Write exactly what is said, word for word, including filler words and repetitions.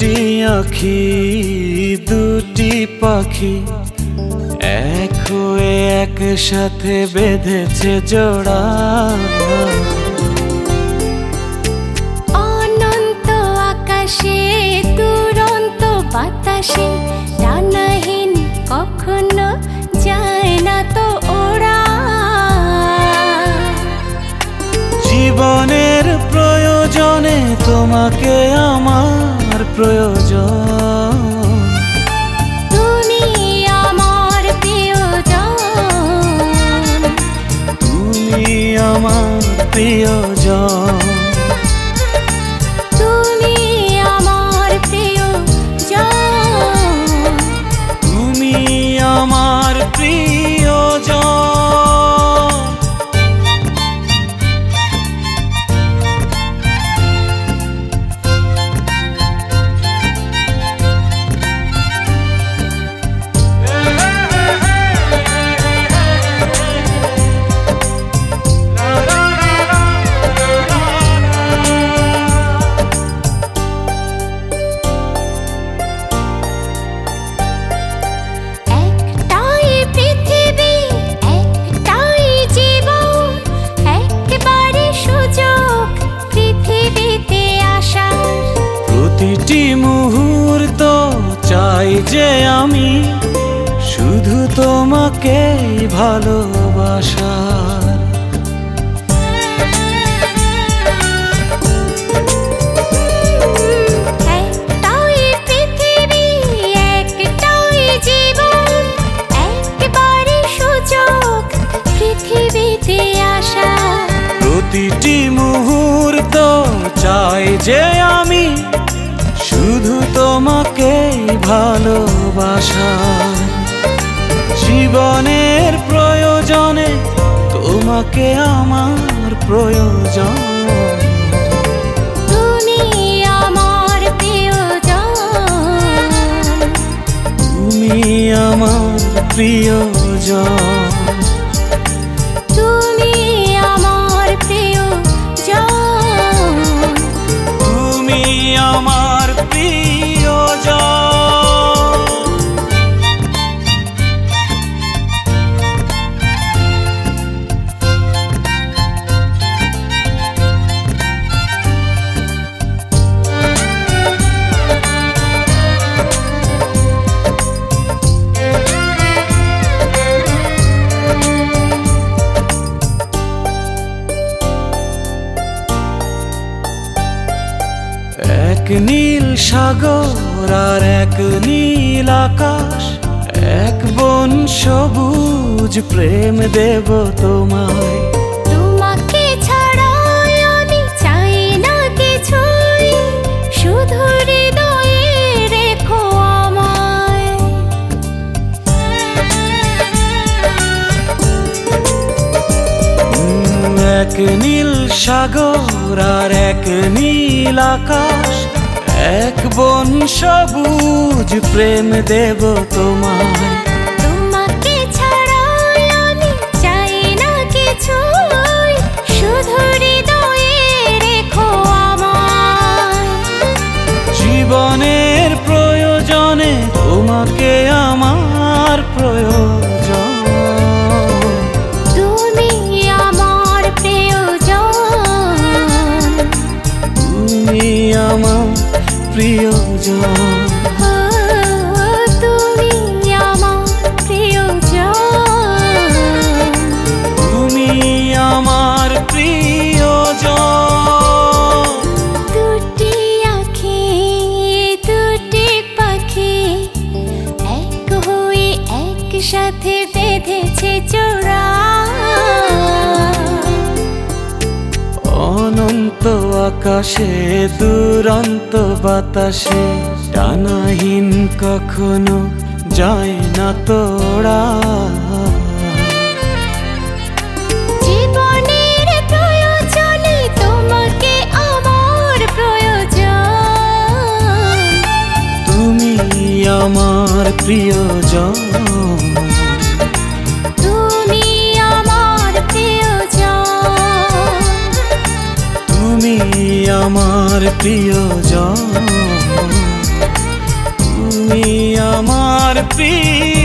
দুটি আঁখি দুটি পাখি এক হয়ে একসাথে বেঁধেছে জোড়া। অনন্ত আকাশে দুরন্ত বাতাসে ডানাহীন কখনো যায় না তো ওরা। জীবনের প্রয়োজনে তোমাকে আমার প্রয়োজন, তুমি আমার প্রিয়জন, তুমি আমার প্রিয়জন, তুমি আমার প্রিয়জন, তুমি আমার প্রিয়জন। প্রতিটি মুহূর্ত চাই যে আমি শুধু তোমাকেই ভালোবাসার। একটাই পৃথিবী একটাই জীবন একবারে সুযোগ পৃথিবীতে আসা। প্রতিটি মুহূর্ত চাই যে আমি শুধু তোমাকেই ভালোবাসা। জীবনের প্রয়োজনে তোমাকে আমার প্রয়োজন, তুমি আমার প্রিয়জন, তুমি আমার প্রিয়জন, তুমি আমার প্রিয়জন, তুমি আমার প্রিয়জন। এক নীল সাগর আর এক নীল আকাশ, এক বন সবুজ প্রেম দেব তোমায়। তোমাকে ছাড়া আমি চাই না কিছুই, শুধু হৃদয়ে রেখো আমায়। এক নীল সাগর আর এক নীল আকাশ, এক বন সবুজ প্রেম দেব তোমায়। তোমাকে ছাড়া আমি চাই না কিছুই, শুধু হৃদয়ে রেখো আমায়। জীবনের প্রয়োজনে তোমাকে আমার প্রয়োজন, তুমি আমার প্রিয়জন, তুমি আমার প্রিয়জন, ও তুমি আমার প্রিয়জন, তুমি আমার প্রিয়জন। দুটি আঁখি দুটি পাখি এক হয়ে একসাথে বেঁধেছে জোড়া। অনন্ত আকাশে দুরন্ত বাতাসে ডানাহীন কখনো যায় না তোড়া। জীবনের প্রয়োজনে তোমাকে আমার প্রয়োজন, তুমি আমার প্রিয়জন, তুমি আমার প্রিয়জন, তুমি আমার প্রিয়জন। আমার প্রিয়